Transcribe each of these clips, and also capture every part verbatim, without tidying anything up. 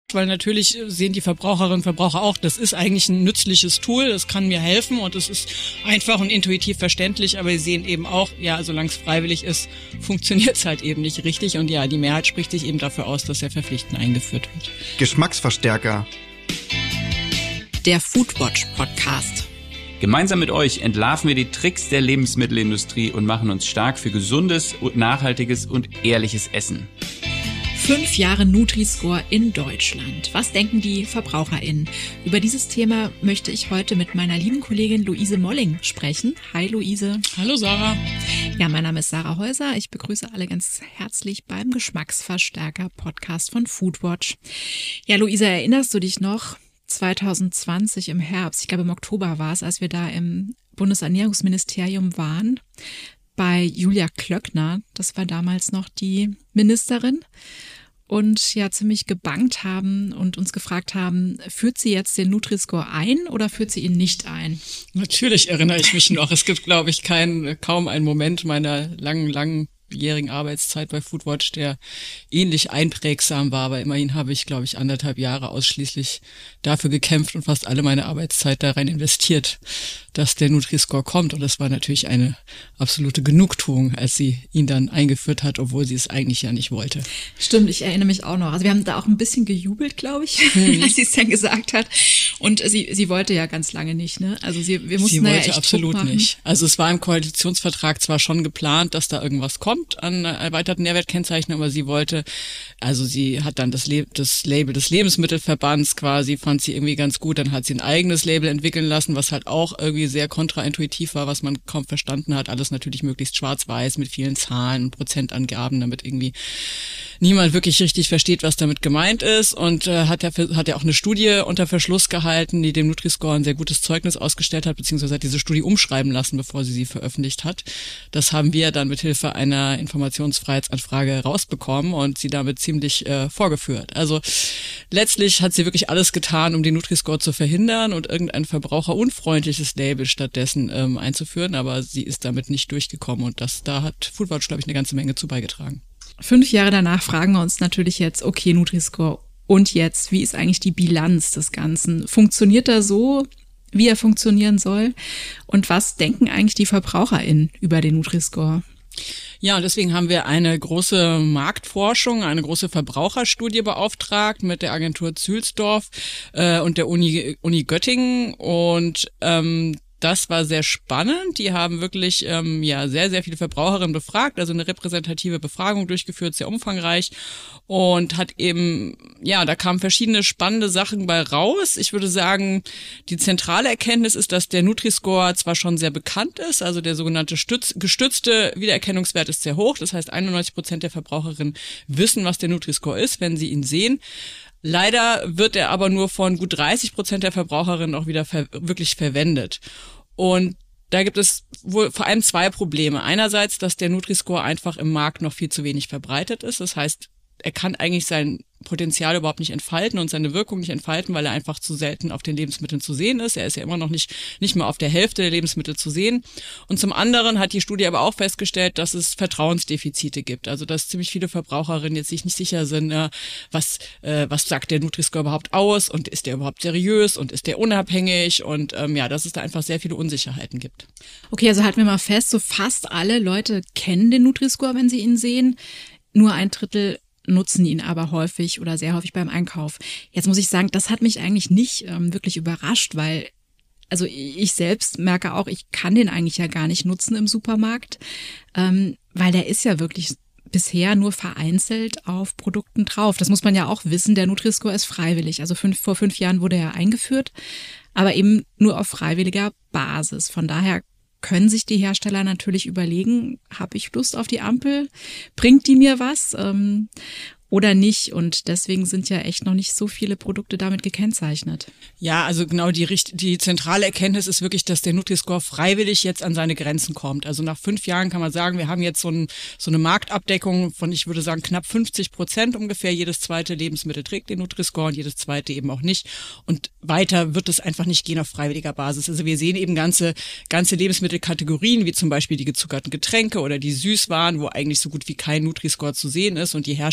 weil natürlich sehen die Verbraucherinnen und Verbraucher auch, das ist eigentlich ein nützliches Tool, das kann mir helfen und es ist einfach und intuitiv verständlich, aber sie sehen eben auch, ja, solange es freiwillig ist, funktioniert es halt eben nicht richtig und ja, die Mehrheit spricht sich eben dafür aus, dass er verpflichtend eingeführt wird. Geschmacksverstärker. Der Foodwatch Podcast. Gemeinsam mit euch entlarven wir die Tricks der Lebensmittelindustrie und machen uns stark für gesundes, nachhaltiges und ehrliches Essen. Fünf Jahre Nutri-Score in Deutschland. Was denken die VerbraucherInnen? Über dieses Thema möchte ich heute mit meiner lieben Kollegin Luise Molling sprechen. Hi Luise. Hallo Sarah. Ja, mein Name ist Sarah Häuser. Ich begrüße alle ganz herzlich beim Geschmacksverstärker-Podcast von Foodwatch. Ja, Luise, erinnerst du dich noch? zwanzig zwanzig im Herbst, ich glaube im Oktober war es, als wir da im Bundesernährungsministerium waren, bei Julia Klöckner, das war damals noch die Ministerin, und ja ziemlich gebangt haben und uns gefragt haben, führt sie jetzt den Nutri-Score ein oder führt sie ihn nicht ein? Natürlich erinnere ich mich noch. Es gibt, glaube ich, kein, kaum einen Moment meiner langen, langen jährigen Arbeitszeit bei Foodwatch, der ähnlich einprägsam war, aber immerhin habe ich, glaube ich, anderthalb Jahre ausschließlich dafür gekämpft und fast alle meine Arbeitszeit da rein investiert, dass der Nutri-Score kommt und das war natürlich eine absolute Genugtuung, als sie ihn dann eingeführt hat, obwohl sie es eigentlich ja nicht wollte. Stimmt, ich erinnere mich auch noch. Also wir haben da auch ein bisschen gejubelt, glaube ich, mhm. als sie es dann gesagt hat und sie sie wollte ja ganz lange nicht, ne? Also sie wir mussten sie wollte ja echt absolut Druck machen. nicht. Also es war im Koalitionsvertrag zwar schon geplant, dass da irgendwas kommt an erweiterten Nährwertkennzeichnung, aber sie wollte, also sie hat dann das, Le- das Label des Lebensmittelverbands quasi, fand sie irgendwie ganz gut, dann hat sie ein eigenes Label entwickeln lassen, was halt auch irgendwie sehr kontraintuitiv war, was man kaum verstanden hat, alles natürlich möglichst schwarz-weiß mit vielen Zahlen und Prozentangaben, damit irgendwie niemand wirklich richtig versteht, was damit gemeint ist und äh, hat ja hat ja auch eine Studie unter Verschluss gehalten, die dem Nutri-Score ein sehr gutes Zeugnis ausgestellt hat, beziehungsweise hat diese Studie umschreiben lassen, bevor sie sie veröffentlicht hat. Das haben wir dann mit Hilfe einer Informationsfreiheitsanfrage rausbekommen und sie damit ziemlich äh, vorgeführt. Also letztlich hat sie wirklich alles getan, um den Nutri-Score zu verhindern und irgendein verbraucherunfreundliches Label stattdessen ähm, einzuführen, aber sie ist damit nicht durchgekommen und das da hat Foodwatch, glaube ich, eine ganze Menge zu beigetragen. Fünf Jahre danach fragen wir uns natürlich jetzt, okay, Nutri-Score, und jetzt, wie ist eigentlich die Bilanz des Ganzen? Funktioniert er so, wie er funktionieren soll? Und was denken eigentlich die VerbraucherInnen über den Nutri-Score? Ja, und deswegen haben wir eine große Marktforschung, eine große Verbraucherstudie beauftragt mit der Agentur Zühlsdorf äh, und der Uni, Uni Göttingen und ähm, das war sehr spannend. Die haben wirklich ähm, ja sehr, sehr viele Verbraucherinnen befragt, also eine repräsentative Befragung durchgeführt, sehr umfangreich und hat eben, ja, da kamen verschiedene spannende Sachen bei raus. Ich würde sagen, die zentrale Erkenntnis ist, dass der Nutri-Score zwar schon sehr bekannt ist, also der sogenannte stütz, gestützte Wiedererkennungswert ist sehr hoch. Das heißt, einundneunzig Prozent der Verbraucherinnen wissen, was der Nutri-Score ist, wenn sie ihn sehen. Leider wird er aber nur von gut dreißig Prozent der Verbraucherinnen auch wieder ver- wirklich verwendet. Und da gibt es wohl vor allem zwei Probleme. Einerseits, dass der Nutri-Score einfach im Markt noch viel zu wenig verbreitet ist. Das heißt, er kann eigentlich sein Potenzial überhaupt nicht entfalten und seine Wirkung nicht entfalten, weil er einfach zu selten auf den Lebensmitteln zu sehen ist. Er ist ja immer noch nicht nicht mal auf der Hälfte der Lebensmittel zu sehen. Und zum anderen hat die Studie aber auch festgestellt, dass es Vertrauensdefizite gibt. Also dass ziemlich viele Verbraucherinnen jetzt sich nicht sicher sind, äh, was äh, was sagt der Nutri-Score überhaupt aus und ist der überhaupt seriös und ist der unabhängig und ähm, ja, dass es da einfach sehr viele Unsicherheiten gibt. Okay, also halten wir mal fest, so fast alle Leute kennen den Nutri-Score, wenn sie ihn sehen. Nur ein Drittel nutzen ihn aber häufig oder sehr häufig beim Einkauf. Jetzt muss ich sagen, das hat mich eigentlich nicht ähm, wirklich überrascht, weil also ich selbst merke auch, ich kann den eigentlich ja gar nicht nutzen im Supermarkt, ähm, weil der ist ja wirklich bisher nur vereinzelt auf Produkten drauf. Das muss man ja auch wissen, der Nutri-Score ist freiwillig. Also fünf, vor fünf Jahren wurde er eingeführt, aber eben nur auf freiwilliger Basis. Von daher können sich die Hersteller natürlich überlegen, habe ich Lust auf die Ampel? Bringt die mir was? Ähm, oder nicht. Und deswegen sind ja echt noch nicht so viele Produkte damit gekennzeichnet. Ja, also genau die, die zentrale Erkenntnis ist wirklich, dass der Nutri-Score freiwillig jetzt an seine Grenzen kommt. Also nach fünf Jahren kann man sagen, wir haben jetzt so, ein, so eine Marktabdeckung von, ich würde sagen, knapp fünfzig Prozent ungefähr. Jedes zweite Lebensmittel trägt den Nutri-Score und jedes zweite eben auch nicht. Und weiter wird es einfach nicht gehen auf freiwilliger Basis. Also wir sehen eben ganze, ganze Lebensmittelkategorien, wie zum Beispiel die gezuckerten Getränke oder die Süßwaren, wo eigentlich so gut wie kein Nutri-Score zu sehen ist und die Hersteller natürlich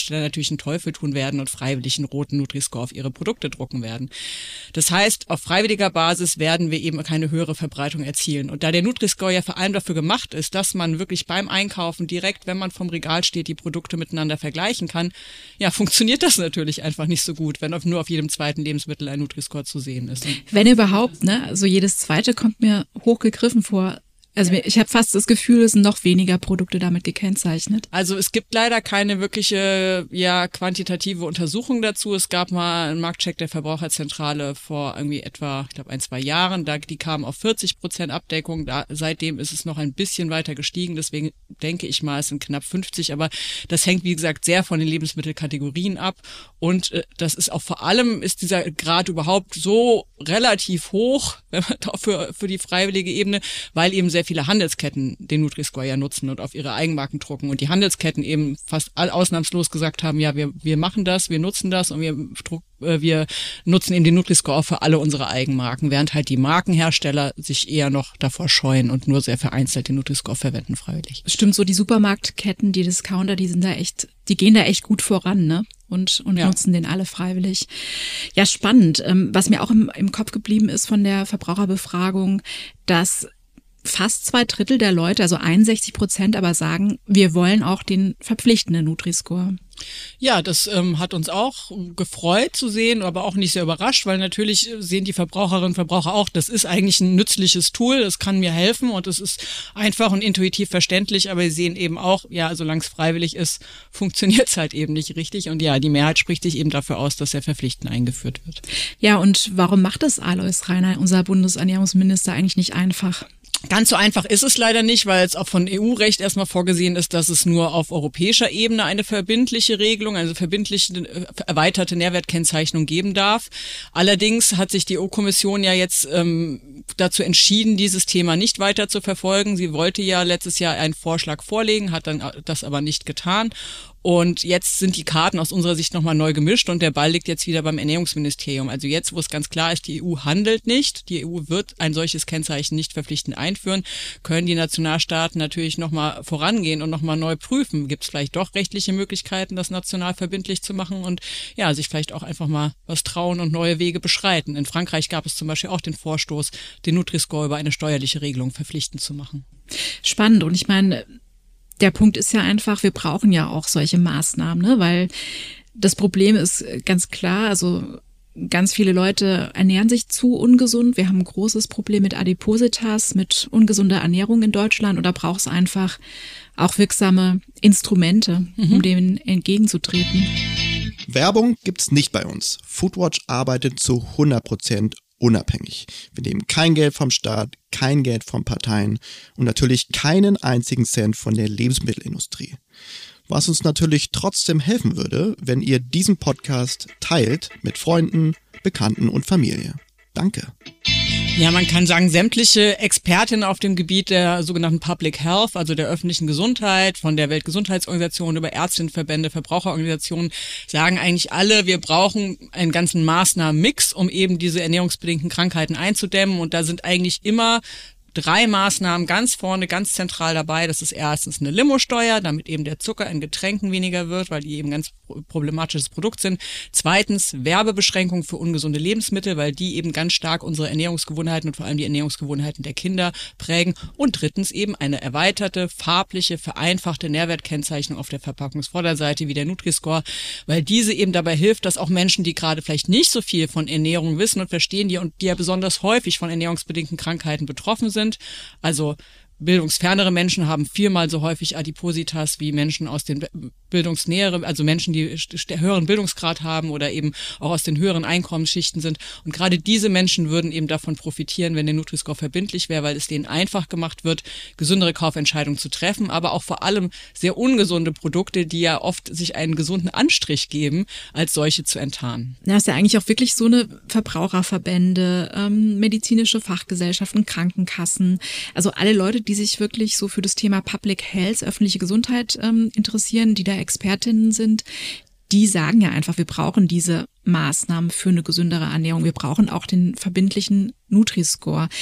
natürlich einen Teufel tun werden und freiwillig einen roten Nutri-Score auf ihre Produkte drucken werden. Das heißt, auf freiwilliger Basis werden wir eben keine höhere Verbreitung erzielen. Und da der Nutri-Score ja vor allem dafür gemacht ist, dass man wirklich beim Einkaufen direkt, wenn man vom Regal steht, die Produkte miteinander vergleichen kann, ja, funktioniert das natürlich einfach nicht so gut, wenn auf, nur auf jedem zweiten Lebensmittel ein Nutri-Score zu sehen ist. Wenn überhaupt, ne? Also jedes zweite kommt mir hochgegriffen vor. Also ich habe fast das Gefühl, es sind noch weniger Produkte damit gekennzeichnet. Also es gibt leider keine wirkliche ja quantitative Untersuchung dazu. Es gab mal einen Marktcheck der Verbraucherzentrale vor irgendwie etwa, ich glaube, ein, zwei Jahren. Da, die kamen auf vierzig Prozent Abdeckung. Da, seitdem ist es noch ein bisschen weiter gestiegen. Deswegen denke ich mal, es sind knapp fünfzig. Aber das hängt, wie gesagt, sehr von den Lebensmittelkategorien ab. Und äh, das ist auch vor allem, ist dieser Grad überhaupt so relativ hoch, wenn man auch für, für die freiwillige Ebene, weil eben sehr viele Handelsketten den Nutri-Score ja nutzen und auf ihre Eigenmarken drucken und die Handelsketten eben fast ausnahmslos gesagt haben, ja, wir wir machen das, wir nutzen das und wir äh, wir nutzen eben den Nutri-Score auch für alle unsere Eigenmarken, während halt die Markenhersteller sich eher noch davor scheuen und nur sehr vereinzelt den Nutri-Score verwenden freiwillig. Stimmt, so die Supermarktketten, die Discounter, die sind da echt, die gehen da echt gut voran, ne? Und, und ja. nutzen den alle freiwillig. Ja, spannend. Was mir auch im, im Kopf geblieben ist von der Verbraucherbefragung, dass fast zwei Drittel der Leute, also einundsechzig Prozent, aber sagen, wir wollen auch den verpflichtenden Nutri-Score. Ja, das ähm, hat uns auch gefreut zu sehen, aber auch nicht sehr überrascht, weil natürlich sehen die Verbraucherinnen und Verbraucher auch, das ist eigentlich ein nützliches Tool, das kann mir helfen und es ist einfach und intuitiv verständlich, aber sie sehen eben auch, ja, solange es freiwillig ist, funktioniert es halt eben nicht richtig und ja, die Mehrheit spricht sich eben dafür aus, dass er verpflichtend eingeführt wird. Ja, und warum macht das Alois Rainer, unser Bundesernährungsminister, eigentlich nicht einfach? Ganz so einfach ist es leider nicht, weil es auch von E U-Recht erstmal vorgesehen ist, dass es nur auf europäischer Ebene eine verbindliche Regelung, also verbindliche äh, erweiterte Nährwertkennzeichnung geben darf. Allerdings hat sich die E U-Kommission ja jetzt ähm, dazu entschieden, dieses Thema nicht weiter zu verfolgen. Sie wollte ja letztes Jahr einen Vorschlag vorlegen, hat dann das aber nicht getan. Und jetzt sind die Karten aus unserer Sicht nochmal neu gemischt und der Ball liegt jetzt wieder beim Ernährungsministerium. Also jetzt, wo es ganz klar ist, die E U handelt nicht, die E U wird ein solches Kennzeichen nicht verpflichtend einführen, können die Nationalstaaten natürlich nochmal vorangehen und nochmal neu prüfen. Gibt es vielleicht doch rechtliche Möglichkeiten, das national verbindlich zu machen und ja, sich vielleicht auch einfach mal was trauen und neue Wege beschreiten. In Frankreich gab es zum Beispiel auch den Vorstoß, den Nutri-Score über eine steuerliche Regelung verpflichtend zu machen. Spannend und ich meine, der Punkt ist ja einfach, wir brauchen ja auch solche Maßnahmen, ne? Weil das Problem ist ganz klar, also ganz viele Leute ernähren sich zu ungesund. Wir haben ein großes Problem mit Adipositas, mit ungesunder Ernährung in Deutschland und da braucht es einfach auch wirksame Instrumente, mhm. um dem entgegenzutreten. Werbung gibt's nicht bei uns. Foodwatch arbeitet zu hundert Prozent unabhängig. Wir nehmen kein Geld vom Staat, kein Geld von Parteien und natürlich keinen einzigen Cent von der Lebensmittelindustrie. Was uns natürlich trotzdem helfen würde, wenn ihr diesen Podcast teilt mit Freunden, Bekannten und Familie. Danke. Ja, man kann sagen, sämtliche Expertinnen auf dem Gebiet der sogenannten Public Health, also der öffentlichen Gesundheit, von der Weltgesundheitsorganisation über Ärztinnenverbände, Verbraucherorganisationen, sagen eigentlich alle, wir brauchen einen ganzen Maßnahmenmix, um eben diese ernährungsbedingten Krankheiten einzudämmen. Und da sind eigentlich immer drei Maßnahmen ganz vorne, ganz zentral dabei. Das ist erstens eine Limosteuer, damit eben der Zucker in Getränken weniger wird, weil die eben ganz problematisches Produkt sind. Zweitens Werbebeschränkung für ungesunde Lebensmittel, weil die eben ganz stark unsere Ernährungsgewohnheiten und vor allem die Ernährungsgewohnheiten der Kinder prägen. Und drittens eben eine erweiterte, farbliche, vereinfachte Nährwertkennzeichnung auf der Verpackungsvorderseite wie der Nutri-Score, weil diese eben dabei hilft, dass auch Menschen, die gerade vielleicht nicht so viel von Ernährung wissen und verstehen, die und die ja besonders häufig von ernährungsbedingten Krankheiten betroffen sind, also bildungsfernere Menschen haben viermal so häufig Adipositas wie Menschen aus den bildungsnäheren, also Menschen, die höheren Bildungsgrad haben oder eben auch aus den höheren Einkommensschichten sind. Und gerade diese Menschen würden eben davon profitieren, wenn der Nutri-Score verbindlich wäre, weil es denen einfach gemacht wird, gesündere Kaufentscheidungen zu treffen, aber auch vor allem sehr ungesunde Produkte, die ja oft sich einen gesunden Anstrich geben, als solche zu enttarnen. Ja, ist ja eigentlich auch wirklich so eine Verbraucherverbände, ähm, medizinische Fachgesellschaften, Krankenkassen, also alle Leute, die sich wirklich so für das Thema Public Health, öffentliche Gesundheit ähm, interessieren, die da Expertinnen sind, die sagen ja einfach, wir brauchen diese Maßnahmen für eine gesündere Ernährung. Wir brauchen auch den verbindlichen Nutri-Score.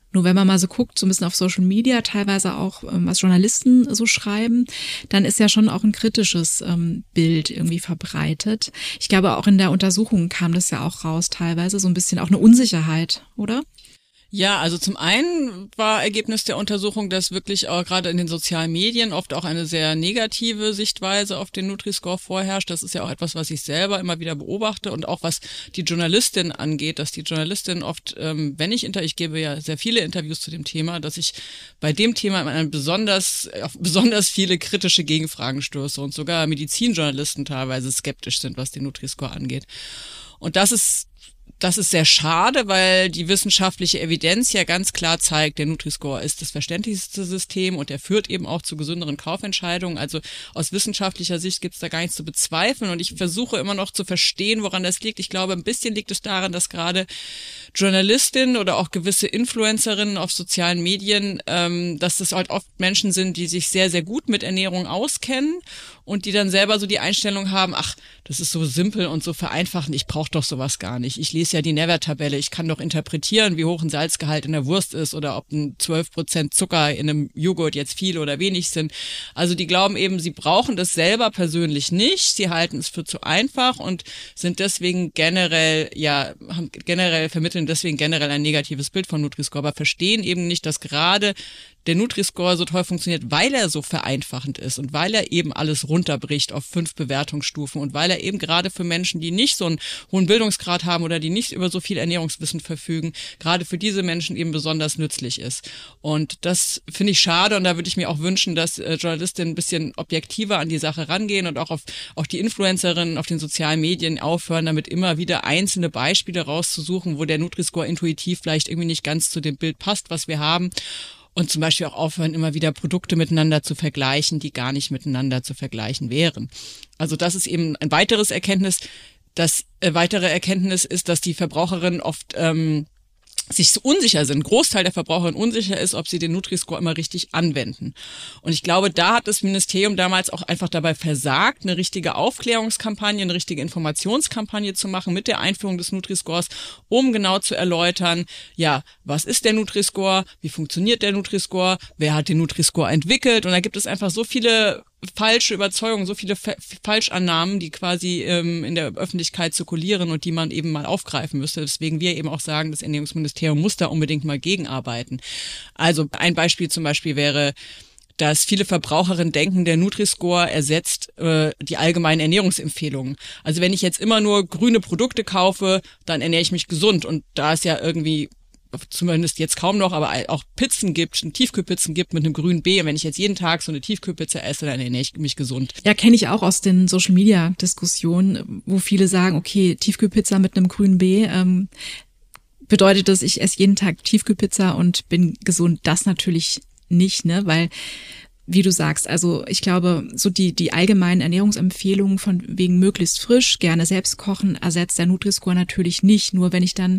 Nur wenn man mal so guckt, so ein bisschen auf Social Media, teilweise auch, ähm, was Journalisten so schreiben, dann ist ja schon auch ein kritisches ähm, Bild irgendwie verbreitet. Ich glaube, auch in der Untersuchung kam das ja auch raus, teilweise so ein bisschen auch eine Unsicherheit, oder? Ja, also zum einen war Ergebnis der Untersuchung, dass wirklich auch gerade in den sozialen Medien oft auch eine sehr negative Sichtweise auf den Nutri-Score vorherrscht. Das ist ja auch etwas, was ich selber immer wieder beobachte und auch was die Journalistin angeht, dass die Journalistin oft, ähm, wenn ich inter, ich gebe ja sehr viele Interviews zu dem Thema, dass ich bei dem Thema einen besonders, auf besonders viele kritische Gegenfragen stoße und sogar Medizinjournalisten teilweise skeptisch sind, was den Nutri-Score angeht. Und das ist Das ist sehr schade, weil die wissenschaftliche Evidenz ja ganz klar zeigt, der Nutri-Score ist das verständlichste System und der führt eben auch zu gesünderen Kaufentscheidungen. Also aus wissenschaftlicher Sicht gibt es da gar nichts zu bezweifeln und ich versuche immer noch zu verstehen, woran das liegt. Ich glaube, ein bisschen liegt es daran, dass gerade Journalistinnen oder auch gewisse Influencerinnen auf sozialen Medien, ähm, dass das halt oft Menschen sind, die sich sehr, sehr gut mit Ernährung auskennen und die dann selber so die Einstellung haben, ach, das ist so simpel und so vereinfachend, ich brauche doch sowas gar nicht. Ich lese ja die Nährwerttabelle, ich kann doch interpretieren, wie hoch ein Salzgehalt in der Wurst ist oder ob ein zwölf Prozent Zucker in einem Joghurt jetzt viel oder wenig sind. Also die glauben eben, sie brauchen das selber persönlich nicht, sie halten es für zu einfach und sind deswegen generell, ja, haben generell vermitteln deswegen generell ein negatives Bild von Nutri-Score, aber verstehen eben nicht, dass gerade der Nutri-Score so toll funktioniert, weil er so vereinfachend ist und weil er eben alles runterbricht auf fünf Bewertungsstufen und weil er eben gerade für Menschen, die nicht so einen hohen Bildungsgrad haben oder die nicht über so viel Ernährungswissen verfügen, gerade für diese Menschen eben besonders nützlich ist. Und das finde ich schade und da würde ich mir auch wünschen, dass äh, Journalistinnen ein bisschen objektiver an die Sache rangehen und auch auf auch die Influencerinnen auf den sozialen Medien aufhören, damit immer wieder einzelne Beispiele rauszusuchen, wo der Nutri-Score intuitiv vielleicht irgendwie nicht ganz zu dem Bild passt, was wir haben. Und zum Beispiel auch aufhören, immer wieder Produkte miteinander zu vergleichen, die gar nicht miteinander zu vergleichen wären. Also das ist eben ein weiteres Erkenntnis. Das äh, weitere Erkenntnis ist, dass die Verbraucherinnen oft ähm, sich so unsicher sind, ein Großteil der Verbraucherinnen unsicher ist, ob sie den Nutri-Score immer richtig anwenden. Und ich glaube, da hat das Ministerium damals auch einfach dabei versagt, eine richtige Aufklärungskampagne, eine richtige Informationskampagne zu machen mit der Einführung des Nutri-Scores, um genau zu erläutern, ja, was ist der Nutri-Score, wie funktioniert der Nutri-Score, wer hat den Nutri-Score entwickelt und da gibt es einfach so viele falsche Überzeugungen, so viele Fa- Falschannahmen, die quasi ähm, in der Öffentlichkeit zirkulieren und die man eben mal aufgreifen müsste. Deswegen wir eben auch sagen, das Ernährungsministerium muss da unbedingt mal gegenarbeiten. Also ein Beispiel zum Beispiel wäre, dass viele Verbraucherinnen denken, der Nutri-Score ersetzt äh, die allgemeinen Ernährungsempfehlungen. Also wenn ich jetzt immer nur grüne Produkte kaufe, dann ernähre ich mich gesund. Und da es ja irgendwie zumindest jetzt kaum noch, aber auch Pizzen gibt, Tiefkühlpizzen gibt mit einem grünen B. Und wenn ich jetzt jeden Tag so eine Tiefkühlpizza esse, dann ernähre ich mich gesund. Ja, kenne ich auch aus den Social-Media-Diskussionen, wo viele sagen, okay, Tiefkühlpizza mit einem grünen B, ähm, bedeutet das, ich esse jeden Tag Tiefkühlpizza und bin gesund? Das natürlich nicht, ne, weil wie du sagst, also ich glaube, so die die allgemeinen Ernährungsempfehlungen von wegen möglichst frisch, gerne selbst kochen, ersetzt der Nutri-Score natürlich nicht. Nur wenn ich dann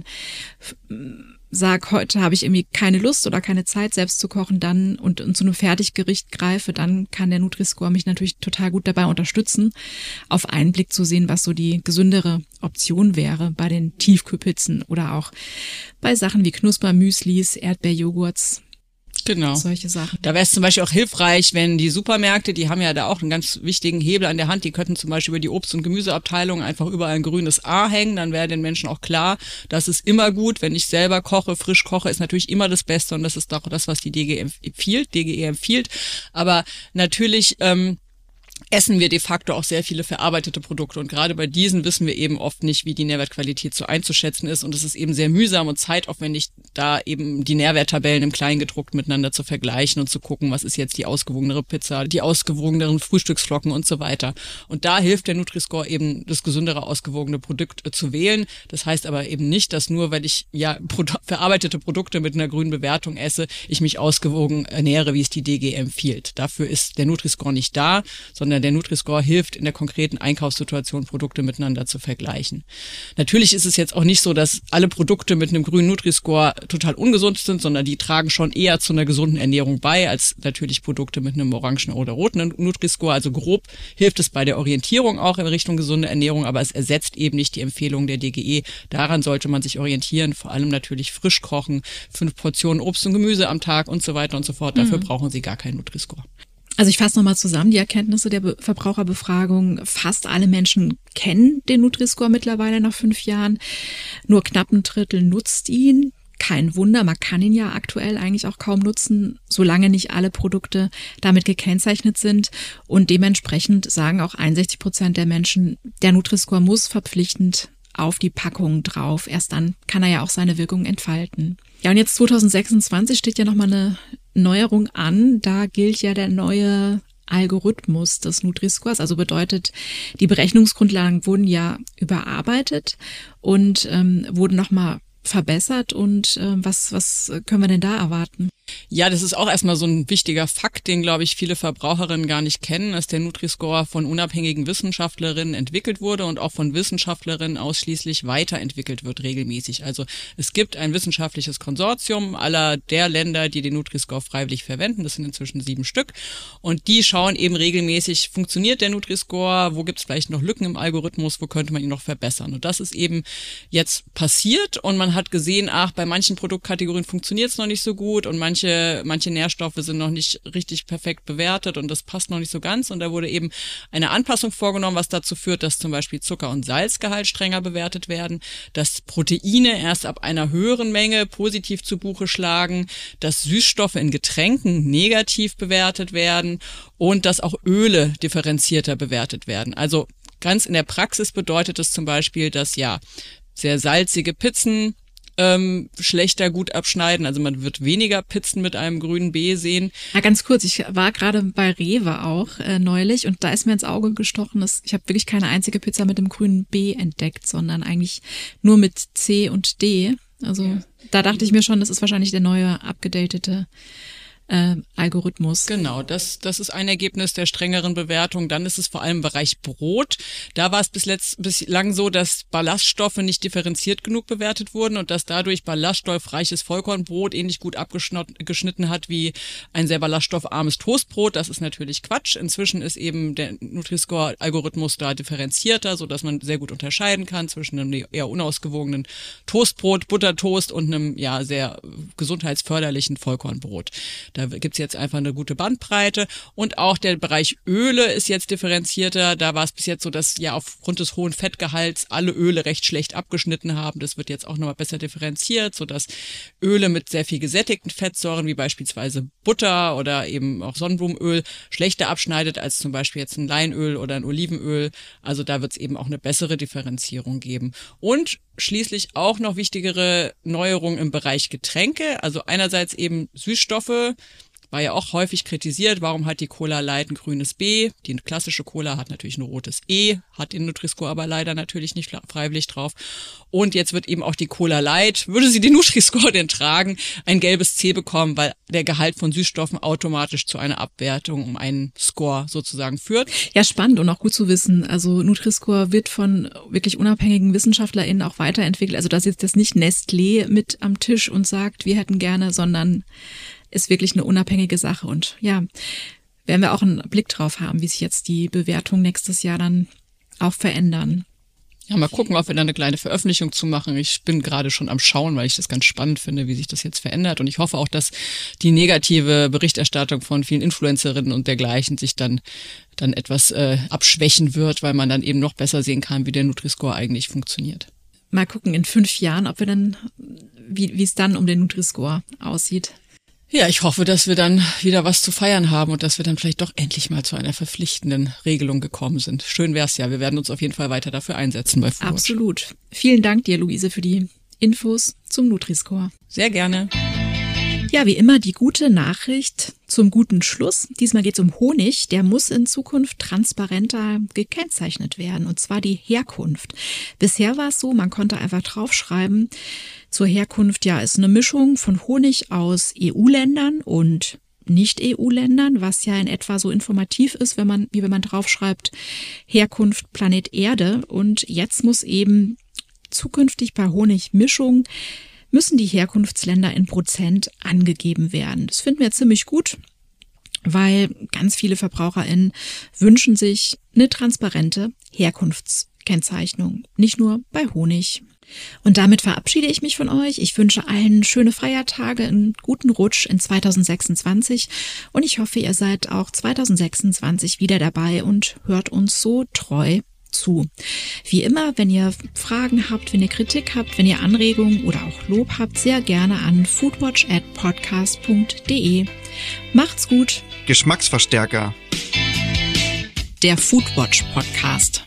sag, heute habe ich irgendwie keine Lust oder keine Zeit, selbst zu kochen, dann und, und zu einem Fertiggericht greife, dann kann der Nutri-Score mich natürlich total gut dabei unterstützen, auf einen Blick zu sehen, was so die gesündere Option wäre bei den Tiefkühlpizzen oder auch bei Sachen wie Knuspermüslis, Erdbeerjoghurts. Genau. Solche Sachen. Da wäre es zum Beispiel auch hilfreich, wenn die Supermärkte, die haben ja da auch einen ganz wichtigen Hebel an der Hand, die könnten zum Beispiel über die Obst- und Gemüseabteilung einfach überall ein grünes A hängen, dann wäre den Menschen auch klar, das ist immer gut, wenn ich selber koche, frisch koche, ist natürlich immer das Beste und das ist auch das, was die D G empfiehlt, D G E empfiehlt, aber natürlich ähm, essen wir de facto auch sehr viele verarbeitete Produkte und gerade bei diesen wissen wir eben oft nicht, wie die Nährwertqualität so einzuschätzen ist und es ist eben sehr mühsam und zeitaufwendig, da eben die Nährwerttabellen im Kleingedruckten miteinander zu vergleichen und zu gucken, was ist jetzt die ausgewogenere Pizza, die ausgewogeneren Frühstücksflocken und so weiter. Und da hilft der Nutri-Score eben, das gesündere, ausgewogene Produkt äh, zu wählen. Das heißt aber eben nicht, dass nur, weil ich ja Produ- verarbeitete Produkte mit einer grünen Bewertung esse, ich mich ausgewogen ernähre, wie es die D G empfiehlt. Dafür ist der Nutri-Score nicht da, sondern sondern der Nutri-Score hilft in der konkreten Einkaufssituation, Produkte miteinander zu vergleichen. Natürlich ist es jetzt auch nicht so, dass alle Produkte mit einem grünen Nutri-Score total ungesund sind, sondern die tragen schon eher zu einer gesunden Ernährung bei, als natürlich Produkte mit einem orangen oder roten Nutri-Score. Also grob hilft es bei der Orientierung auch in Richtung gesunde Ernährung, aber es ersetzt eben nicht die Empfehlungen der D G E. Daran sollte man sich orientieren, vor allem natürlich frisch kochen, fünf Portionen Obst und Gemüse am Tag und so weiter und so fort. Dafür mhm. brauchen Sie gar keinen Nutri-Score. Also ich fasse nochmal zusammen, die Erkenntnisse der Be- Verbraucherbefragung. Fast alle Menschen kennen den Nutri-Score mittlerweile nach fünf Jahren. Nur knapp ein Drittel nutzt ihn. Kein Wunder, man kann ihn ja aktuell eigentlich auch kaum nutzen, solange nicht alle Produkte damit gekennzeichnet sind. Und dementsprechend sagen auch einundsechzig Prozent der Menschen, der Nutri-Score muss verpflichtend auf die Packung drauf. Erst dann kann er ja auch seine Wirkung entfalten. Ja, und jetzt zwanzig sechsundzwanzig steht ja nochmal eine Neuerung an. Da gilt ja der neue Algorithmus des Nutri-Scores. Also bedeutet, die Berechnungsgrundlagen wurden ja überarbeitet und ähm, wurden nochmal verbessert. Und äh, was, was können wir denn da erwarten? Ja, das ist auch erstmal so ein wichtiger Fakt, den, glaube ich, viele Verbraucherinnen gar nicht kennen, dass der Nutri-Score von unabhängigen Wissenschaftlerinnen entwickelt wurde und auch von Wissenschaftlerinnen ausschließlich weiterentwickelt wird regelmäßig. Also es gibt ein wissenschaftliches Konsortium aller der Länder, die den Nutri-Score freiwillig verwenden. Das sind inzwischen sieben Stück. Und die schauen eben regelmäßig, funktioniert der Nutri-Score, wo gibt es vielleicht noch Lücken im Algorithmus, wo könnte man ihn noch verbessern. Und das ist eben jetzt passiert und man hat gesehen, ach, bei manchen Produktkategorien funktioniert es noch nicht so gut und manche Manche, manche Nährstoffe sind noch nicht richtig perfekt bewertet und das passt noch nicht so ganz. Und da wurde eben eine Anpassung vorgenommen, was dazu führt, dass zum Beispiel Zucker- und Salzgehalt strenger bewertet werden, dass Proteine erst ab einer höheren Menge positiv zu Buche schlagen, dass Süßstoffe in Getränken negativ bewertet werden und dass auch Öle differenzierter bewertet werden. Also ganz in der Praxis bedeutet es zum Beispiel, dass ja sehr salzige Pizzen Ähm, schlechter gut abschneiden. Also man wird weniger Pizzen mit einem grünen B sehen. Ja, ganz kurz, ich war gerade bei Rewe auch äh, neulich und da ist mir ins Auge gestochen, dass ich habe wirklich keine einzige Pizza mit dem grünen B entdeckt, sondern eigentlich nur mit C und D. Also ja. Da dachte ich mir schon, das ist wahrscheinlich der neue, abgedatete Äh, Algorithmus. Genau, das das ist ein Ergebnis der strengeren Bewertung. Dann ist es vor allem im Bereich Brot. Da war es bis letzt, bislang so, dass Ballaststoffe nicht differenziert genug bewertet wurden und dass dadurch ballaststoffreiches Vollkornbrot ähnlich gut abgeschnitten hat wie ein sehr ballaststoffarmes Toastbrot. Das ist natürlich Quatsch. Inzwischen ist eben der Nutri-Score-Algorithmus da differenzierter, sodass man sehr gut unterscheiden kann zwischen einem eher unausgewogenen Toastbrot, Buttertoast und einem ja sehr gesundheitsförderlichen Vollkornbrot. Da gibt's jetzt einfach eine gute Bandbreite und auch der Bereich Öle ist jetzt differenzierter. Da war es bis jetzt so, dass ja aufgrund des hohen Fettgehalts alle Öle recht schlecht abgeschnitten haben. Das wird jetzt auch nochmal besser differenziert, sodass Öle mit sehr viel gesättigten Fettsäuren wie beispielsweise Butter oder eben auch Sonnenblumenöl schlechter abschneidet als zum Beispiel jetzt ein Leinöl oder ein Olivenöl. Also da wird's eben auch eine bessere Differenzierung geben. Und schließlich auch noch wichtigere Neuerungen im Bereich Getränke. Also einerseits eben Süßstoffe, war ja auch häufig kritisiert, warum hat die Cola Light ein grünes B? Die klassische Cola hat natürlich ein rotes E, hat den Nutri-Score aber leider natürlich nicht freiwillig drauf. Und jetzt wird eben auch die Cola Light, würde sie den Nutri-Score denn tragen, ein gelbes C bekommen, weil der Gehalt von Süßstoffen automatisch zu einer Abwertung um einen Score sozusagen führt. Ja, spannend und auch gut zu wissen. Also Nutri-Score wird von wirklich unabhängigen WissenschaftlerInnen auch weiterentwickelt. Also da sitzt jetzt nicht Nestlé mit am Tisch und sagt, wir hätten gerne, sondern ist wirklich eine unabhängige Sache. Und ja, werden wir auch einen Blick drauf haben, wie sich jetzt die Bewertungen nächstes Jahr dann auch verändern. Ja, mal gucken, ob wir da eine kleine Veröffentlichung zu machen. Ich bin gerade schon am Schauen, weil ich das ganz spannend finde, wie sich das jetzt verändert. Und ich hoffe auch, dass die negative Berichterstattung von vielen Influencerinnen und dergleichen sich dann dann etwas äh, abschwächen wird, weil man dann eben noch besser sehen kann, wie der Nutri-Score eigentlich funktioniert. Mal gucken in fünf Jahren, ob wir dann, wie wie es dann um den Nutri-Score aussieht. Ja, ich hoffe, dass wir dann wieder was zu feiern haben und dass wir dann vielleicht doch endlich mal zu einer verpflichtenden Regelung gekommen sind. Schön wär's ja. Wir werden uns auf jeden Fall weiter dafür einsetzen bei Foodwatch. Absolut. Vielen Dank dir, Luise, für die Infos zum Nutri-Score. Sehr gerne. Ja, wie immer die gute Nachricht zum guten Schluss. Diesmal geht es um Honig. Der muss in Zukunft transparenter gekennzeichnet werden, und zwar die Herkunft. Bisher war es so, man konnte einfach draufschreiben, zur Herkunft, ja, ist eine Mischung von Honig aus E U-Ländern und Nicht-E U-Ländern, was ja in etwa so informativ ist, wenn man, wie wenn man draufschreibt, Herkunft Planet Erde. Und jetzt muss eben zukünftig bei Honigmischung müssen die Herkunftsländer in Prozent angegeben werden. Das finden wir ziemlich gut, weil ganz viele VerbraucherInnen wünschen sich eine transparente Herkunftskennzeichnung, nicht nur bei Honig. Und damit verabschiede ich mich von euch. Ich wünsche allen schöne Feiertage, einen guten Rutsch in zweitausendsechsundzwanzig und ich hoffe, ihr seid auch zweitausendsechsundzwanzig wieder dabei und hört uns so treu zu. Wie immer, wenn ihr Fragen habt, wenn ihr Kritik habt, wenn ihr Anregungen oder auch Lob habt, sehr gerne an foodwatch at podcast punkt de. Macht's gut. Geschmacksverstärker. Der Foodwatch Podcast.